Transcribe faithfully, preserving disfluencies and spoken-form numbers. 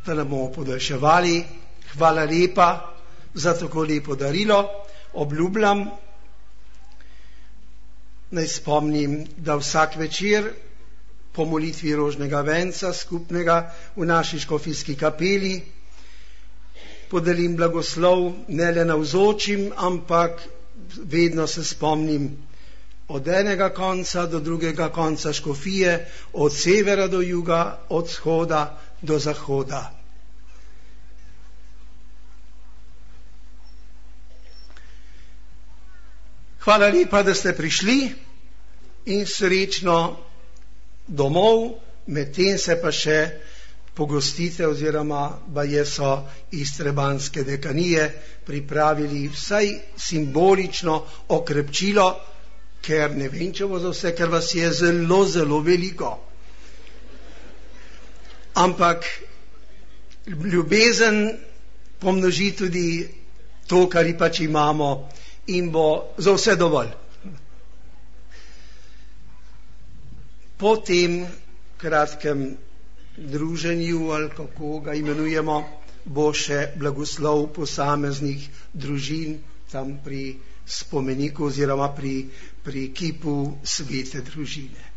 da ne bomo podaljševali. Hvala lepa za tako lepo darilo. Obljubljam, naj spomnim, da vsak večer po molitvi rožnega venca skupnega v naši škofijski kapeli podelim blagoslov ne le navzočim, ampak vedno se spomnim od enega konca do drugega konca škofije, od severa do juga, od vzhoda do zahoda. Hvala lepa, da ste prišli in srečno domov, medtem se pa še pogostite oziroma baje so iz trebanjske dekanije pripravili vsaj simbolično okrepčilo, ker ne vem, če bo za vse, ker vas je zelo, zelo veliko. Ampak ljubezen pomnoži tudi to, kar pač imamo, in bo za vse dovolj. Po tem kratkem druženju, ali kako ga imenujemo, bo še blagoslov posameznih družin tam pri spomeniku oziroma pri, pri kipu svete družine.